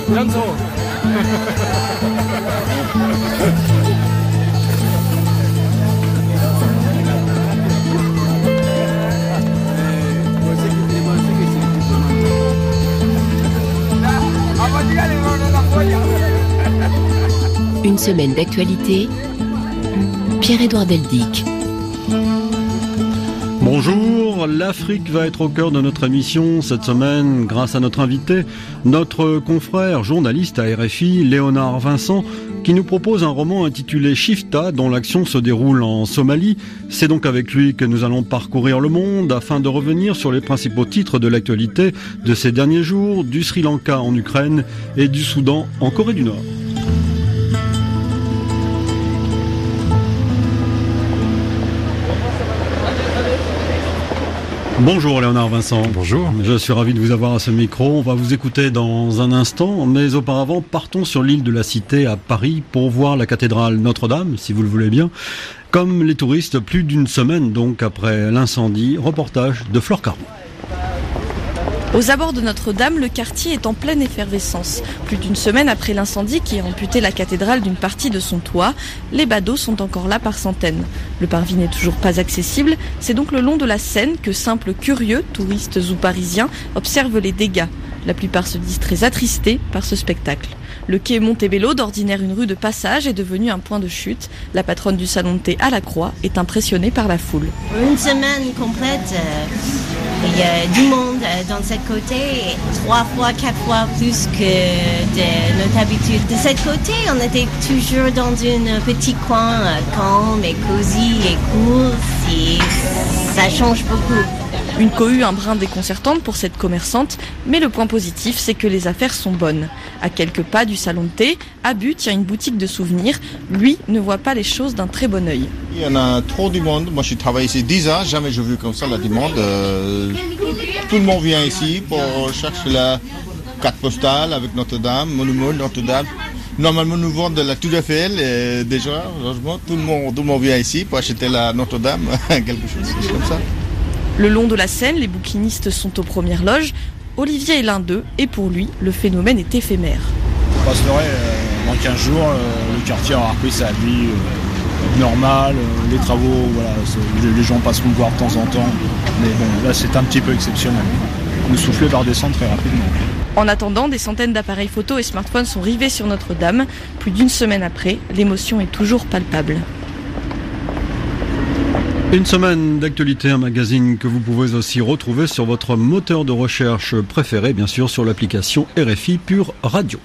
Une semaine d'actualité, Pierre-Édouard Deldic. Bonjour, l'Afrique va être au cœur de notre émission cette semaine grâce à notre invité, notre confrère journaliste à RFI, Léonard Vincent, qui nous propose un roman intitulé Shifta dont l'action se déroule en Somalie. C'est donc avec lui que nous allons parcourir le monde afin de revenir sur les principaux titres de l'actualité de ces derniers jours, du Sri Lanka en Ukraine et du Soudan en Corée du Nord. Bonjour Léonard Vincent. Bonjour. Je suis ravi de vous avoir à ce micro. On va vous écouter dans un instant, mais auparavant, partons sur l'île de la Cité à Paris pour voir la cathédrale Notre-Dame, si vous le voulez bien. Comme les touristes, plus d'une semaine donc après l'incendie, reportage de Flore Caron. Aux abords de Notre-Dame, le quartier est en pleine effervescence. Plus d'une semaine après l'incendie qui a amputé la cathédrale d'une partie de son toit, les badauds sont encore là par centaines. Le parvis n'est toujours pas accessible, c'est donc le long de la Seine que simples curieux, touristes ou parisiens, observent les dégâts. La plupart se disent très attristés par ce spectacle. Le quai Montebello, d'ordinaire une rue de passage, est devenu un point de chute. La patronne du salon de thé à la Croix est impressionnée par la foule. Une semaine complète, il y a du monde dans ce côté, 3 fois, 4 fois plus que de notre habitude. De ce côté, on était toujours dans un petit coin calme et cosy et cool. Et ça change beaucoup. Une cohue un brin déconcertante pour cette commerçante, mais le point positif, c'est que les affaires sont bonnes. À quelques pas du salon de thé, Abu tient une boutique de souvenirs. Lui ne voit pas les choses d'un très bon œil. Il y en a trop de monde. Moi, je travaille ici 10 ans. Jamais j'ai vu comme ça la demande. Tout le monde vient ici pour chercher la carte postale avec Notre-Dame, monument Notre-Dame. Normalement, nous vendons de la Tour Eiffel et déjà, heureusement, tout le monde vient ici pour acheter la Notre-Dame, quelque chose comme ça. Le long de la Seine, les bouquinistes sont aux premières loges. Olivier est l'un d'eux et pour lui, le phénomène est éphémère. On passerait dans 15 jours, le quartier aura repris sa vie normale, les travaux, voilà, les gens passeront voir de temps en temps. Mais bon, là c'est un petit peu exceptionnel. Le soufflet va redescendre très rapidement. En attendant, des centaines d'appareils photo et smartphones sont rivés sur Notre-Dame. Plus d'une semaine après, l'émotion est toujours palpable. Une semaine d'actualité, un magazine que vous pouvez aussi retrouver sur votre moteur de recherche préféré, bien sûr sur l'application RFI Pure Radio.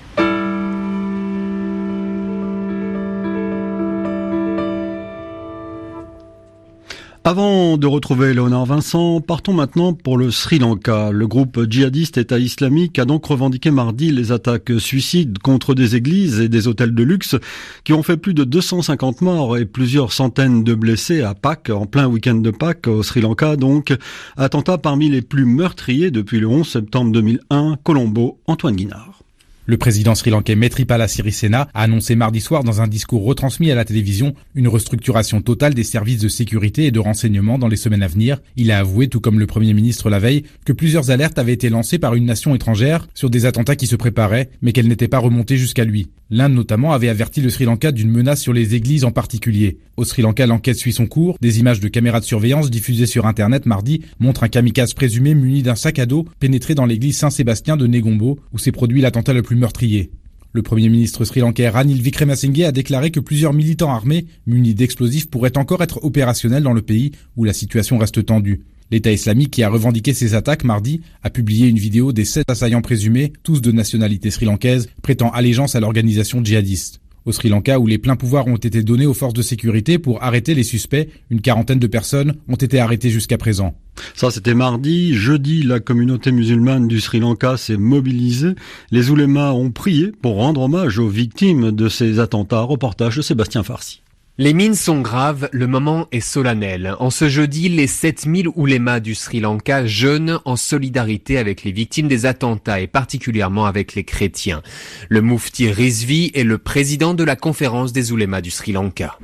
Avant de retrouver Léonard Vincent, partons maintenant pour le Sri Lanka. Le groupe djihadiste État islamique a donc revendiqué mardi les attaques suicides contre des églises et des hôtels de luxe qui ont fait plus de 250 morts et plusieurs centaines de blessés à Pâques, en plein week-end de Pâques au Sri Lanka donc. Attentat parmi les plus meurtriers depuis le 11 septembre 2001, Colombo, Antoine Guinard. Le président sri-lankais Maithripala Sirisena a annoncé mardi soir dans un discours retransmis à la télévision une restructuration totale des services de sécurité et de renseignement dans les semaines à venir. Il a avoué, tout comme le Premier ministre la veille, que plusieurs alertes avaient été lancées par une nation étrangère sur des attentats qui se préparaient, mais qu'elles n'étaient pas remontées jusqu'à lui. L'Inde notamment avait averti le Sri Lanka d'une menace sur les églises en particulier. Au Sri Lanka, l'enquête suit son cours. Des images de caméras de surveillance diffusées sur Internet mardi montrent un kamikaze présumé muni d'un sac à dos pénétré dans l'église Saint-Sébastien de Negombo, où s'est produit l'attentat le plus meurtrier. Le Premier ministre sri-lankais Ranil Wickremesinghe a déclaré que plusieurs militants armés munis d'explosifs pourraient encore être opérationnels dans le pays où la situation reste tendue. L'État islamique, qui a revendiqué ces attaques mardi, a publié une vidéo des 7 assaillants présumés, tous de nationalité sri-lankaise, prêtant allégeance à l'organisation djihadiste. Au Sri Lanka, où les pleins pouvoirs ont été donnés aux forces de sécurité pour arrêter les suspects, une quarantaine de personnes ont été arrêtées jusqu'à présent. Ça, c'était mardi. Jeudi, la communauté musulmane du Sri Lanka s'est mobilisée. Les oulémas ont prié pour rendre hommage aux victimes de ces attentats. Reportage de Sébastien Farsi. Les mines sont graves, le moment est solennel. En ce jeudi, les 7000 oulémas du Sri Lanka jeûnent en solidarité avec les victimes des attentats et particulièrement avec les chrétiens. Le Mufti Rizvi est le président de la conférence des oulémas du Sri Lanka.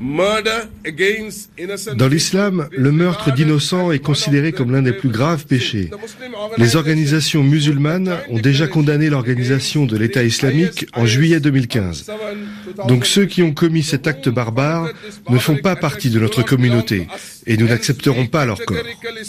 Dans l'islam, le meurtre d'innocents est considéré comme l'un des plus graves péchés. Les organisations musulmanes ont déjà condamné l'organisation de l'État islamique en juillet 2015. Donc ceux qui ont commis cet acte barbare ne font pas partie de notre communauté et nous n'accepterons pas leur corps.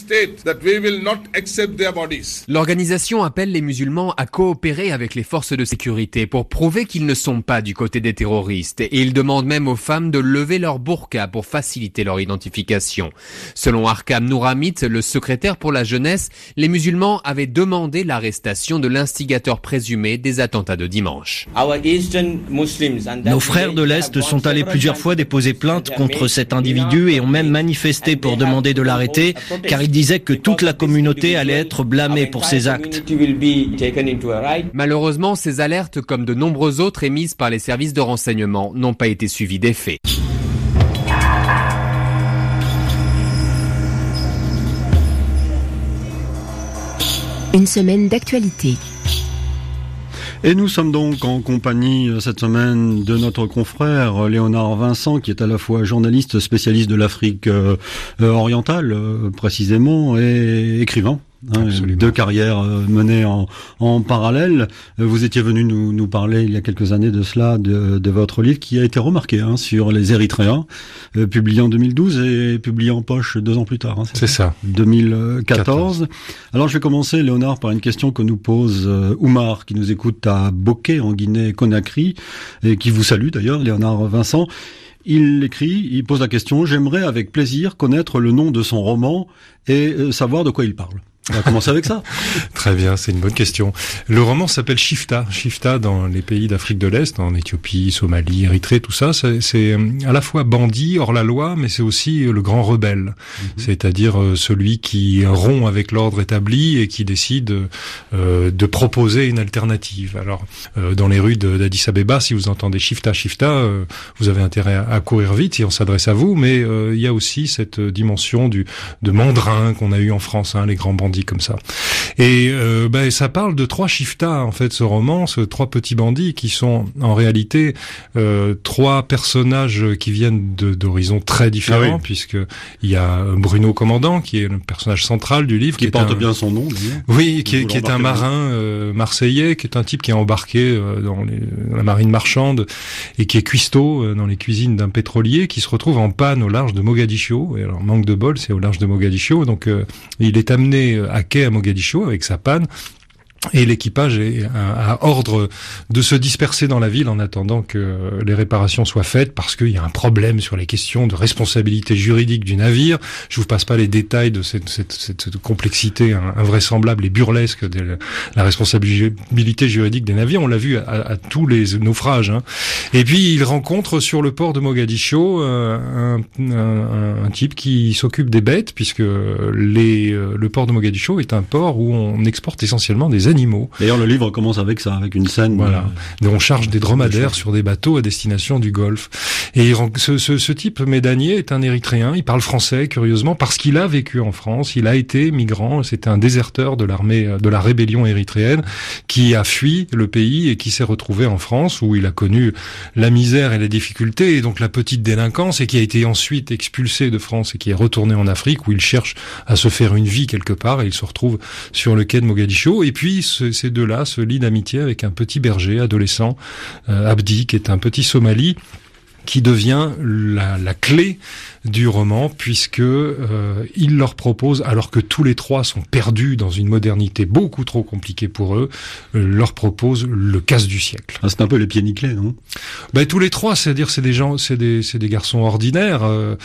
L'organisation appelle les musulmans à coopérer avec les forces de sécurité pour prouver qu'ils ne sont pas du côté des terroristes et il demande même aux femmes de lever leur burqa pour faciliter leur identification. Selon Arkam Nouramit, le secrétaire pour la jeunesse, les musulmans avaient demandé l'arrestation de l'instigateur présumé des attentats de dimanche. Nos frères de l'Est sont allés plusieurs fois déposer plainte contre cet individu et ont même manifesté pour demander de l'arrêter, car ils disaient que toute la communauté allait être blâmée pour ces actes. Malheureusement, ces alertes, comme de nombreuses autres émises par les services de renseignement, n'ont pas été suivies d'effet. Une semaine d'actualité. Et nous sommes donc en compagnie cette semaine de notre confrère Léonard Vincent, qui est à la fois journaliste spécialiste de l'Afrique orientale précisément et écrivain. Deux carrières menées en parallèle. Vous étiez venu nous parler il y a quelques années de cela, de votre livre qui a été remarqué sur les Érythréens, publié en 2012 et publié en poche 2 ans plus tard. C'est ça. 2014. Alors je vais commencer, Léonard, par une question que nous pose Oumar, qui nous écoute à Bokeh, en Guinée-Conakry, et qui vous salue d'ailleurs, Léonard Vincent. Il pose la question: j'aimerais avec plaisir connaître le nom de son roman et savoir de quoi il parle. On va commencer avec ça. Très bien, c'est une bonne question. Le roman s'appelle Shifta. Shifta dans les pays d'Afrique de l'Est, en Éthiopie, Somalie, Érythrée, tout ça. C'est à la fois bandit, hors la loi, mais c'est aussi le grand rebelle. C'est-à-dire celui qui rompt avec l'ordre établi et qui décide de proposer une alternative. Alors, dans les rues d'Addis Abeba, si vous entendez Shifta, Shifta, vous avez intérêt à courir vite si on s'adresse à vous, mais il y a aussi cette dimension de mandrin qu'on a eu en France, les grands bandits comme ça. Et ça parle de 3 shiftas, en fait, ce roman, 3 petits bandits qui sont en réalité 3 personnages qui viennent d'horizons très différents, puisque il y a Bruno Commandant qui est le personnage central du livre, qui porte bien son nom. Oui, qui est un marin marseillais, qui est un type qui est embarqué dans la marine marchande et qui est cuistot dans les cuisines d'un pétrolier, qui se retrouve en panne au large de Mogadiscio. Et alors, manque de bol, c'est au large de Mogadiscio, donc il est amené à quai à Mogadiscio avec sa panne. Et l'équipage a ordre de se disperser dans la ville en attendant que les réparations soient faites, parce qu'il y a un problème sur les questions de responsabilité juridique du navire. Je vous passe pas les détails de cette complexité invraisemblable et burlesque de la responsabilité juridique des navires. On l'a vu à tous les naufrages. Et puis il rencontre sur le port de Mogadiscio un type qui s'occupe des bêtes, puisque le port de Mogadiscio est un port où on exporte essentiellement des animaux. D'ailleurs, le livre commence avec ça, avec une scène. Voilà. On charge des dromadaires sur des bateaux à destination du Golfe. Et ce type médanier est un Érythréen. Il parle français, curieusement, parce qu'il a vécu en France. Il a été migrant. C'était un déserteur de l'armée, de la rébellion érythréenne, qui a fui le pays et qui s'est retrouvé en France, où il a connu la misère et les difficultés, et donc la petite délinquance, et qui a été ensuite expulsé de France et qui est retourné en Afrique, où il cherche à se faire une vie quelque part, et il se retrouve sur le quai de Mogadiscio. Et puis, ces deux-là se lient d'amitié avec un petit berger adolescent, Abdi, qui est un petit Somali, qui devient la clé du roman, puisque il leur propose, alors que tous les 3 sont perdus dans une modernité beaucoup trop compliquée pour eux, leur propose le casse du siècle. C'est un peu les pieds nickelés, non? Tous les 3, c'est-à-dire c'est des garçons ordinaires.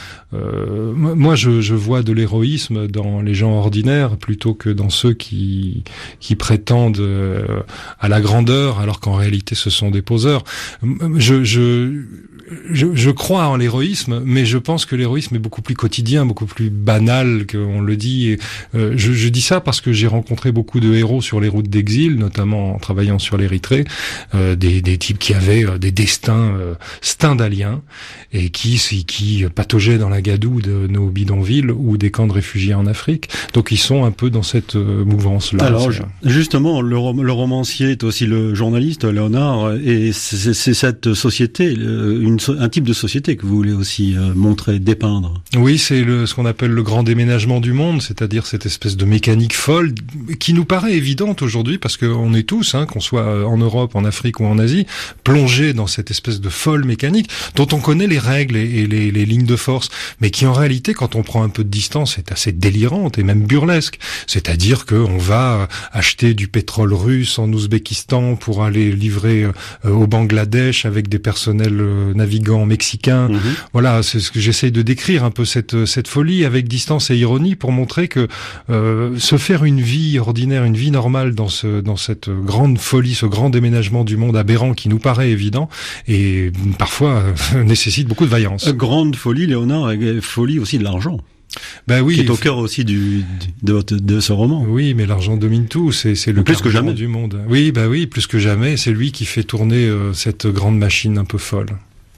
Moi, je vois de l'héroïsme dans les gens ordinaires plutôt que dans ceux qui prétendent à la grandeur, alors qu'en réalité ce sont des poseurs. Je crois en l'héroïsme, mais je pense que l'héroïsme est beaucoup plus quotidien, beaucoup plus banal qu'on le dit. Et, je dis ça parce que j'ai rencontré beaucoup de héros sur les routes d'exil, notamment en travaillant sur l'Érythrée, des types qui avaient des destins stendhaliens et qui pataugeaient dans la gadoue de nos bidonvilles ou des camps de réfugiés en Afrique. Donc ils sont un peu dans cette mouvance-là. Alors justement, le romancier est aussi le journaliste, Léonard, et c'est cette société, un type de société que vous voulez aussi montrer, dépeindre. Oui, c'est ce qu'on appelle le grand déménagement du monde, c'est-à-dire cette espèce de mécanique folle qui nous paraît évidente aujourd'hui parce qu'on est tous, qu'on soit en Europe, en Afrique ou en Asie, plongés dans cette espèce de folle mécanique dont on connaît les règles et les lignes de force, mais qui en réalité, quand on prend un peu de distance, est assez délirante et même burlesque. C'est-à-dire qu'on va acheter du pétrole russe en Ouzbékistan pour aller livrer au Bangladesh avec des personnels navigants mexicains. Voilà, c'est ce que j'essaye de décrire, un peu cette folie avec distance et ironie pour montrer que se faire une vie ordinaire, une vie normale dans cette grande folie, ce grand déménagement du monde aberrant qui nous paraît évident et parfois nécessite beaucoup de vaillance. Grande folie, Léonard, et folie aussi de l'argent. Ben oui, qui est au cœur aussi de ce roman. Oui, mais l'argent domine tout, c'est le plus que jamais du monde. Oui, plus que jamais, c'est lui qui fait tourner cette grande machine un peu folle.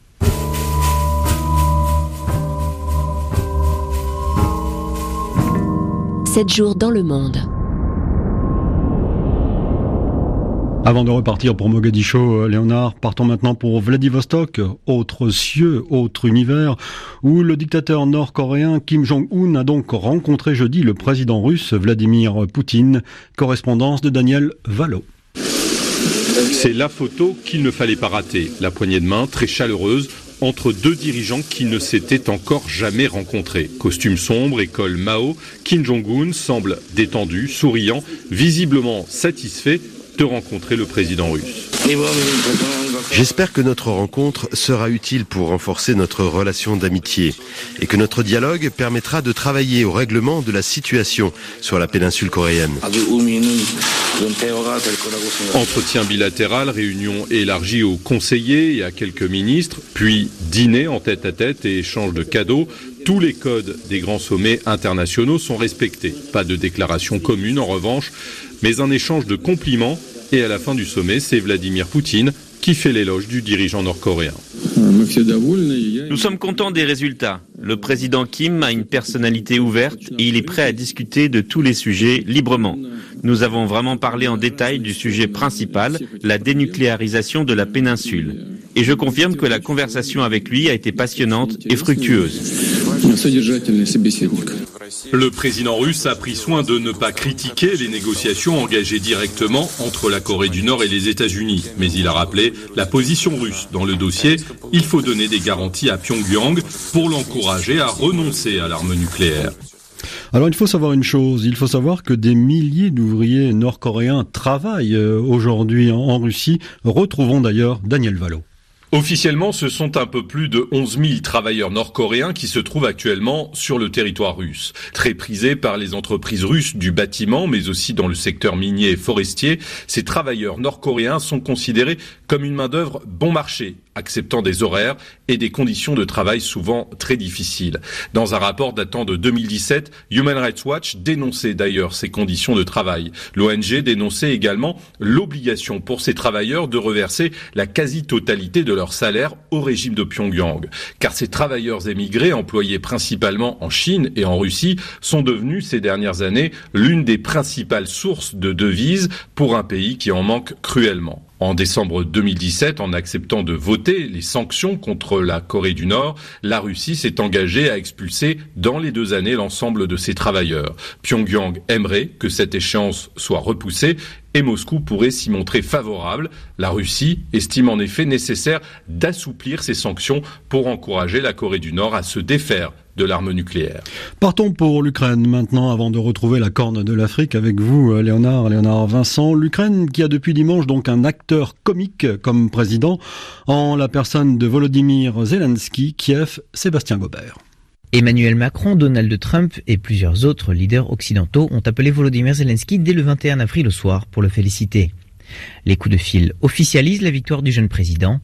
Sept jours dans le monde. Avant de repartir pour Mogadiscio, Léonard, partons maintenant pour Vladivostok, autre cieux, autre univers, où le dictateur nord-coréen Kim Jong-un a donc rencontré jeudi le président russe Vladimir Poutine. Correspondance de Daniel Valo. C'est la photo qu'il ne fallait pas rater, la poignée de main très chaleureuse entre deux dirigeants qui ne s'étaient encore jamais rencontrés. Costume sombre et col Mao, Kim Jong-un semble détendu, souriant, visiblement satisfait de rencontrer le président russe. J'espère que notre rencontre sera utile pour renforcer notre relation d'amitié et que notre dialogue permettra de travailler au règlement de la situation sur la péninsule coréenne. Entretien bilatéral, réunion élargie aux conseillers et à quelques ministres, puis dîner en tête-à-tête et échange de cadeaux. Tous les codes des grands sommets internationaux sont respectés. Pas de déclaration commune en revanche, mais un échange de compliments. Et à la fin du sommet, c'est Vladimir Poutine qui fait l'éloge du dirigeant nord-coréen. Nous sommes contents des résultats. Le président Kim a une personnalité ouverte et il est prêt à discuter de tous les sujets librement. Nous avons vraiment parlé en détail du sujet principal, la dénucléarisation de la péninsule. Et je confirme que la conversation avec lui a été passionnante et fructueuse. Le président russe a pris soin de ne pas critiquer les négociations engagées directement entre la Corée du Nord et les États-Unis. Mais il a rappelé la position russe dans le dossier. Il faut donner des garanties à Pyongyang pour l'encourager à renoncer à l'arme nucléaire. Alors il faut savoir une chose, il faut savoir que des milliers d'ouvriers nord-coréens travaillent aujourd'hui en Russie. Retrouvons d'ailleurs Daniel Valo. Officiellement, ce sont un peu plus de 11 000 travailleurs nord-coréens qui se trouvent actuellement sur le territoire russe. Très prisés par les entreprises russes du bâtiment, mais aussi dans le secteur minier et forestier, ces travailleurs nord-coréens sont considérés comme une main-d'œuvre bon marché, acceptant des horaires et des conditions de travail souvent très difficiles. Dans un rapport datant de 2017, Human Rights Watch dénonçait d'ailleurs ces conditions de travail. L'ONG dénonçait également l'obligation pour ces travailleurs de reverser la quasi-totalité de leur salaire au régime de Pyongyang. Car ces travailleurs émigrés, employés principalement en Chine et en Russie, sont devenus ces dernières années l'une des principales sources de devises pour un pays qui en manque cruellement. En décembre 2017, en acceptant de voter les sanctions contre la Corée du Nord, la Russie s'est engagée à expulser dans les 2 années l'ensemble de ses travailleurs. Pyongyang aimerait que cette échéance soit repoussée et Moscou pourrait s'y montrer favorable. La Russie estime en effet nécessaire d'assouplir ces sanctions pour encourager la Corée du Nord à se défaire de l'arme nucléaire. Partons pour l'Ukraine maintenant, avant de retrouver la corne de l'Afrique avec vous, Léonard Vincent. L'Ukraine qui a depuis dimanche donc un acteur comique comme président, en la personne de Volodymyr Zelensky, Kiev, Sébastien Gobert. Emmanuel Macron, Donald Trump et plusieurs autres leaders occidentaux ont appelé Volodymyr Zelensky dès le 21 avril au soir pour le féliciter. Les coups de fil officialisent la victoire du jeune président.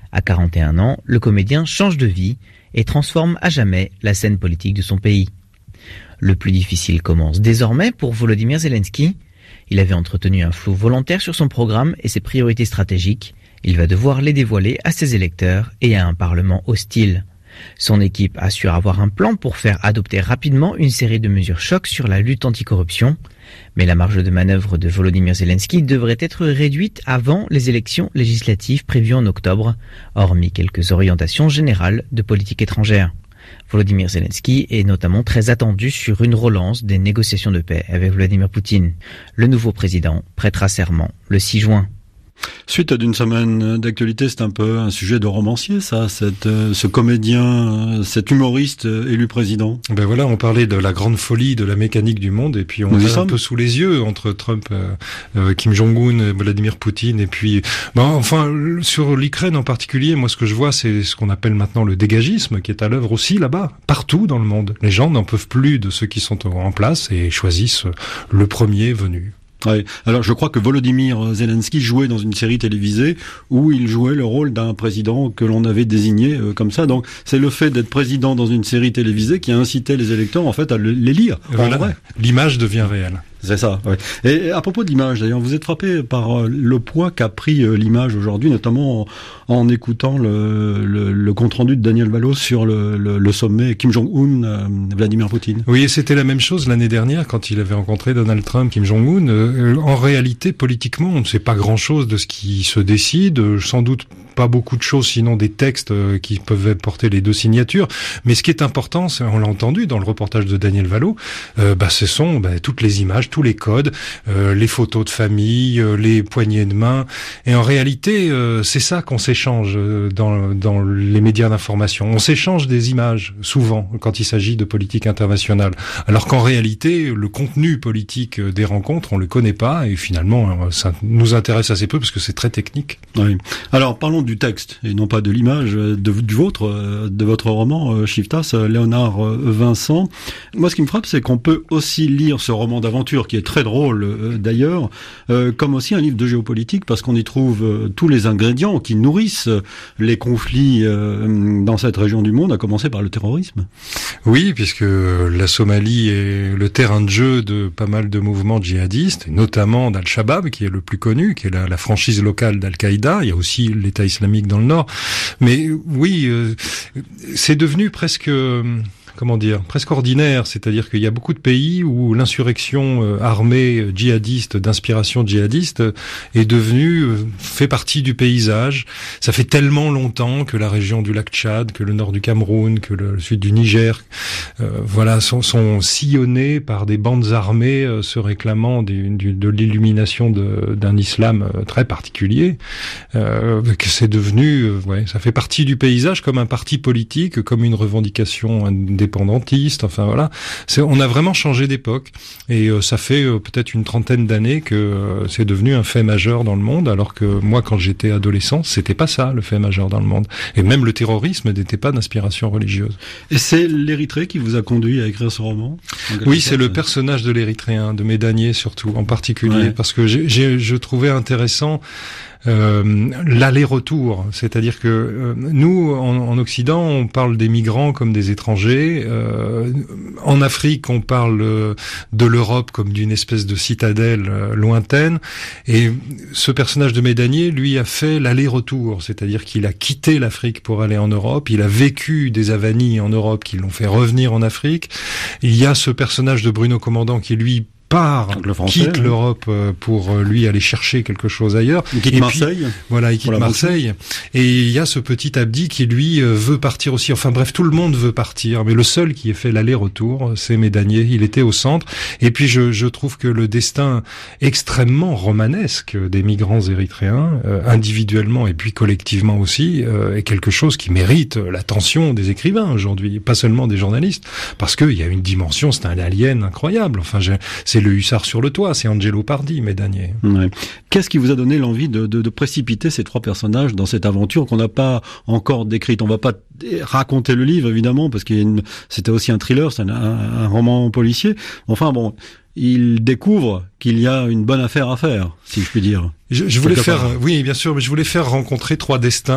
À 41 ans, le comédien change de vie et transforme à jamais la scène politique de son pays. Le plus difficile commence désormais pour Volodymyr Zelensky. Il avait entretenu un flou volontaire sur son programme et ses priorités stratégiques. Il va devoir les dévoiler à ses électeurs et à un parlement hostile. Son équipe assure avoir un plan pour faire adopter rapidement une série de mesures chocs sur la lutte anticorruption. Mais la marge de manœuvre de Volodymyr Zelensky devrait être réduite avant les élections législatives prévues en octobre, hormis quelques orientations générales de politique étrangère. Volodymyr Zelensky est notamment très attendu sur une relance des négociations de paix avec Vladimir Poutine. Le nouveau président prêtera serment le 6 juin. Suite d'une semaine d'actualité, c'est un peu un sujet de romancier, ça, ce comédien, cet humoriste élu président. Ben voilà, on parlait de la grande folie de la mécanique du monde, et puis on est un peu sous les yeux entre Trump, Kim Jong-un, Vladimir Poutine, et puis, sur l'Ukraine en particulier, moi ce que je vois, c'est ce qu'on appelle maintenant le dégagisme, qui est à l'œuvre aussi là-bas, partout dans le monde. Les gens n'en peuvent plus de ceux qui sont en place et choisissent le premier venu. Ouais. Alors je crois que Volodymyr Zelensky jouait dans une série télévisée où il jouait le rôle d'un président que l'on avait désigné comme ça. Donc c'est le fait d'être président dans une série télévisée qui a incité les électeurs en fait à les lire. Voilà. En vrai. L'image devient réelle. C'est ça, oui. Et à propos de l'image, d'ailleurs, vous êtes frappé par le poids qu'a pris l'image aujourd'hui, notamment en écoutant le compte-rendu de Daniel Valo sur le sommet Kim Jong-un, Vladimir Poutine. Oui, et c'était la même chose l'année dernière quand il avait rencontré Donald Trump, Kim Jong-un. En réalité, politiquement, on ne sait pas grand-chose de ce qui se décide, sans doute pas beaucoup de choses, sinon des textes qui peuvent porter les deux signatures. Mais ce qui est important, on l'a entendu dans le reportage de Daniel Valo, ce sont toutes les images, tous les codes, les photos de famille, les poignées de main. Et en réalité, c'est ça qu'on s'échange dans les médias d'information. On s'échange des images, souvent, quand il s'agit de politique internationale. Alors qu'en réalité, le contenu politique des rencontres, on le connaît pas. Et finalement, ça nous intéresse assez peu parce que c'est très technique. Oui. Alors, parlons du texte et non pas de l'image de votre roman Shiftas, Léonard Vincent. Moi, ce qui me frappe, c'est qu'on peut aussi lire ce roman d'aventure, qui est très drôle d'ailleurs, comme aussi un livre de géopolitique, parce qu'on y trouve tous les ingrédients qui nourrissent les conflits dans cette région du monde, à commencer par le terrorisme. Oui, puisque la Somalie est le terrain de jeu de pas mal de mouvements djihadistes, notamment d'Al-Shabaab, qui est le plus connu, qui est la franchise locale d'Al-Qaïda. Il y a aussi l'État islamique dans le nord. Mais oui, c'est devenu presque ordinaire, c'est-à-dire qu'il y a beaucoup de pays où l'insurrection armée djihadiste, d'inspiration djihadiste, fait partie du paysage. Ça fait tellement longtemps que la région du lac Tchad, que le nord du Cameroun, que le sud du Niger, sont sillonnés par des bandes armées se réclamant de l'illumination d'un islam très particulier, que c'est devenu, ça fait partie du paysage comme un parti politique, comme une revendication indépendantiste, on a vraiment changé d'époque et ça fait peut-être une trentaine d'années que c'est devenu un fait majeur dans le monde, alors que moi quand j'étais adolescent, c'était pas ça le fait majeur dans le monde, et même le terrorisme n'était pas d'inspiration religieuse. Et c'est l'Érythrée qui vous a conduit à écrire ce roman? Oui, c'est le personnage de l'Érythréen, de Médanier surtout, en particulier, parce que je trouvais intéressant l'aller-retour, c'est-à-dire que nous en Occident on parle des migrants comme des étrangers, en Afrique on parle de l'Europe comme d'une espèce de citadelle lointaine, et ce personnage de Médanier lui a fait l'aller-retour, c'est-à-dire qu'il a quitté l'Afrique pour aller en Europe, il a vécu des avanies en Europe qui l'ont fait revenir en Afrique. Il y a ce personnage de Bruno Commandant qui lui quitte l'Europe pour lui aller chercher quelque chose ailleurs. Il quitte Marseille. Il quitte Marseille. Et il y a ce petit Abdi qui lui veut partir aussi. Enfin bref, tout le monde veut partir, mais le seul qui ait fait l'aller-retour, c'est Médanier. Il était au centre. Et puis je trouve que le destin extrêmement romanesque des migrants érythréens, individuellement et puis collectivement aussi, est quelque chose qui mérite l'attention des écrivains aujourd'hui, pas seulement des journalistes, parce qu'il y a une dimension, c'est un alien incroyable. C'est le hussard sur le toit, c'est Angelo Pardi, Médanier. Ouais. Qu'est-ce qui vous a donné l'envie de précipiter ces trois personnages dans cette aventure qu'on n'a pas encore décrite? On va pas raconter le livre, évidemment, parce que c'était aussi un thriller, c'est un roman policier. Enfin bon, il découvre qu'il y a une bonne affaire à faire, si je puis dire. Je voulais faire, oui, bien sûr, mais je voulais faire rencontrer trois destins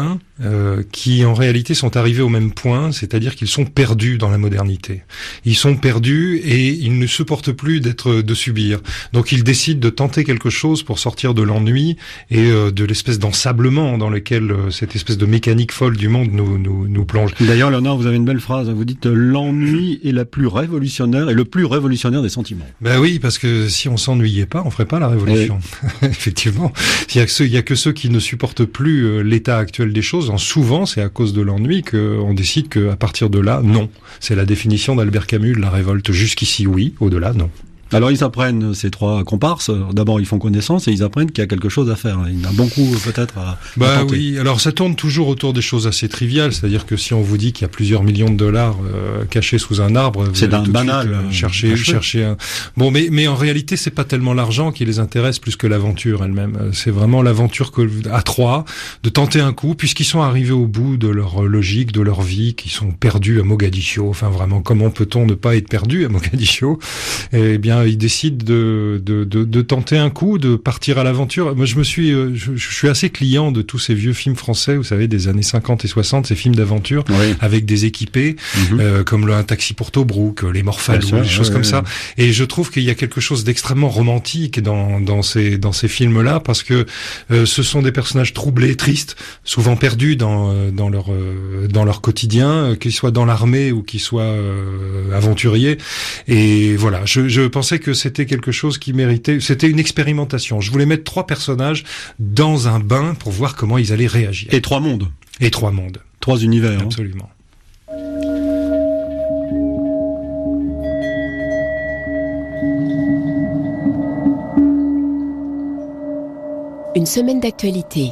qui en réalité sont arrivés au même point, c'est-à-dire qu'ils sont perdus dans la modernité. Ils sont perdus et ils ne supportent plus de subir. Donc ils décident de tenter quelque chose pour sortir de l'ennui et de l'espèce d'ensablement dans lequel cette espèce de mécanique folle du monde nous plonge. D'ailleurs, Léonard, vous avez une belle phrase. Vous dites l'ennui est la plus révolutionnaire et le plus révolutionnaire des sentiments. Ben oui, parce que si on s'ennuyait pas, on ferait pas la révolution. Effectivement, il y a que ceux qui ne supportent plus l'état actuel des choses. Souvent, c'est à cause de l'ennui qu'on décide qu'à partir de là, non. C'est la définition d'Albert Camus de la révolte. Jusqu'ici, oui. Au-delà, non. Alors ils apprennent, ces trois comparses, d'abord ils font connaissance et ils apprennent qu'il y a quelque chose à faire. Il y en a beaucoup peut-être à tenter. Oui, alors ça tourne toujours autour des choses assez triviales, c'est-à-dire que si on vous dit qu'il y a plusieurs millions de dollars cachés sous un arbre, c'est d'un banal. Chercher un... Bon, mais en réalité c'est pas tellement l'argent qui les intéresse plus que l'aventure elle-même. C'est vraiment l'aventure à trois, de tenter un coup, puisqu'ils sont arrivés au bout de leur logique, de leur vie, qu'ils sont perdus à Mogadiscio. Enfin vraiment, comment peut-on ne pas être perdu à Mogadiscio? Eh bien, ils décident de tenter un coup, de partir à l'aventure. Moi, je suis assez client de tous ces vieux films français, vous savez, des années 50 et 60, ces films d'aventure, avec des équipés, comme Un taxi pour Tobrouk, Les Morphalous, des choses comme ça. Et je trouve qu'il y a quelque chose d'extrêmement romantique dans ces films-là, parce que ce sont des personnages troublés, tristes, souvent perdus dans leur quotidien, qu'ils soient dans l'armée ou qu'ils soient aventuriers. Et voilà, je pensais que c'était quelque chose qui méritait, c'était une expérimentation. Je voulais mettre trois personnages dans un bain pour voir comment ils allaient réagir. Et trois mondes. Trois univers. Absolument. Une semaine d'actualité.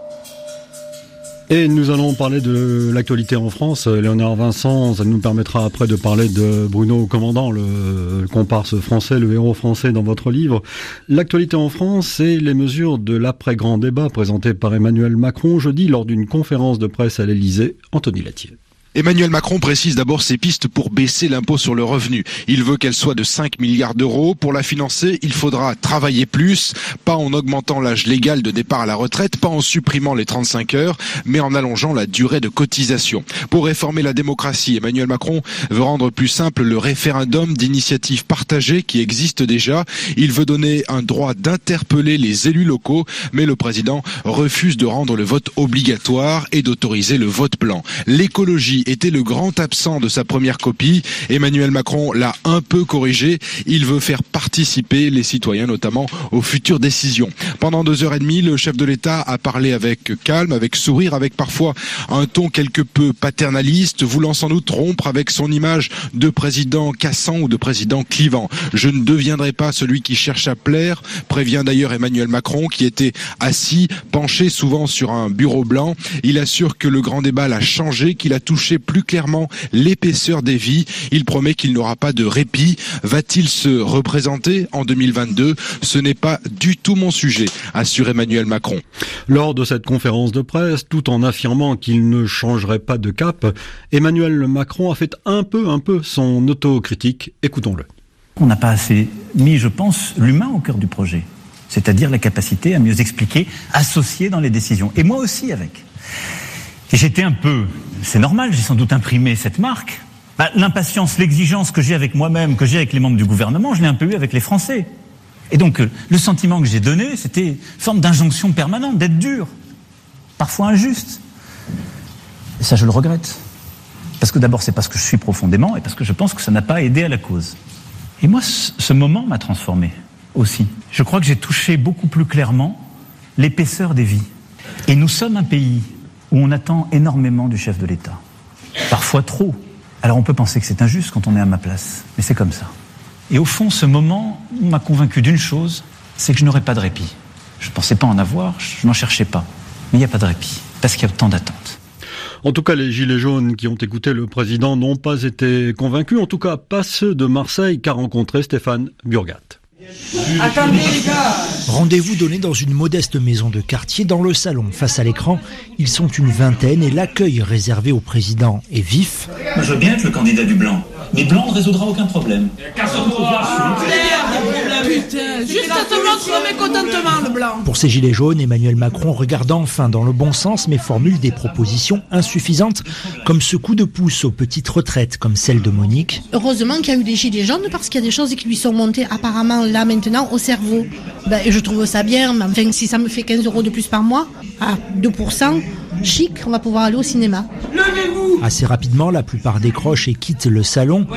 Et nous allons parler de l'actualité en France. Léonard Vincent, ça nous permettra après de parler de Bruno Commandant, le comparse français, le héros français dans votre livre. L'actualité en France, c'est les mesures de l'après-grand débat présenté par Emmanuel Macron jeudi lors d'une conférence de presse à l'Élysée. Anthony Latier. Emmanuel Macron précise d'abord ses pistes pour baisser l'impôt sur le revenu. Il veut qu'elle soit de 5 milliards d'euros. Pour la financer, il faudra travailler plus, pas en augmentant l'âge légal de départ à la retraite, pas en supprimant les 35 heures, mais en allongeant la durée de cotisation. Pour réformer la démocratie, Emmanuel Macron veut rendre plus simple le référendum d'initiative partagée qui existe déjà. Il veut donner un droit d'interpeller les élus locaux, mais le président refuse de rendre le vote obligatoire et d'autoriser le vote blanc. L'écologie était le grand absent de sa première copie. Emmanuel Macron l'a un peu corrigé. Il veut faire participer les citoyens, notamment aux futures décisions. Pendant 2h30, le chef de l'État a parlé avec calme, avec sourire, avec parfois un ton quelque peu paternaliste, voulant sans doute rompre avec son image de président cassant ou de président clivant. Je ne deviendrai pas celui qui cherche à plaire, prévient d'ailleurs Emmanuel Macron, qui était assis, penché souvent sur un bureau blanc. Il assure que le grand débat l'a changé, qu'il a touché plus clairement l'épaisseur des vies. Il promet qu'il n'aura pas de répit. Va-t-il se représenter en 2022? Ce n'est pas du tout mon sujet, assure Emmanuel Macron. Lors de cette conférence de presse, tout en affirmant qu'il ne changerait pas de cap, Emmanuel Macron a fait un peu son autocritique. Écoutons-le. On n'a pas assez mis, je pense, l'humain au cœur du projet. C'est-à-dire la capacité à mieux expliquer, associer dans les décisions. Et moi aussi avec. Et j'étais un peu, c'est normal, j'ai sans doute imprimé cette marque. L'impatience, l'exigence que j'ai avec moi-même, que j'ai avec les membres du gouvernement, je l'ai un peu eu avec les Français. Et donc, le sentiment que j'ai donné, c'était une forme d'injonction permanente, d'être dur, parfois injuste. Et ça, je le regrette. Parce que d'abord, c'est parce que je suis profondément et parce que je pense que ça n'a pas aidé à la cause. Et moi, ce moment m'a transformé aussi. Je crois que j'ai touché beaucoup plus clairement l'épaisseur des vies. Et nous sommes un pays où on attend énormément du chef de l'État. Parfois trop. Alors on peut penser que c'est injuste quand on est à ma place, mais c'est comme ça. Et au fond, ce moment m'a convaincu d'une chose, c'est que je n'aurais pas de répit. Je ne pensais pas en avoir, je n'en cherchais pas. Mais il n'y a pas de répit, parce qu'il y a tant d'attentes. En tout cas, les Gilets jaunes qui ont écouté le président n'ont pas été convaincus, en tout cas pas ceux de Marseille qu'a rencontré Stéphane Burgat. Attendez les gars! Rendez-vous donné dans une modeste maison de quartier. Dans le salon, face à l'écran, ils sont une vingtaine et l'accueil réservé au président est vif. Moi, je veux bien être le candidat du blanc, mais blanc ne résoudra aucun problème. putain, juste à te montrer le mécontentement, le blanc. Pour ces gilets jaunes, Emmanuel Macron regarde enfin dans le bon sens, mais formule des propositions insuffisantes, comme ce coup de pouce aux petites retraites, comme celle de Monique. Heureusement qu'il y a eu des gilets jaunes, parce qu'il y a des choses qui lui sont montées apparemment là maintenant au cerveau. Je trouve ça bien, mais enfin, si ça me fait 15 € de plus par mois, à 2%, chic, on va pouvoir aller au cinéma. Levez-vous! Assez rapidement, la plupart décrochent et quittent le salon.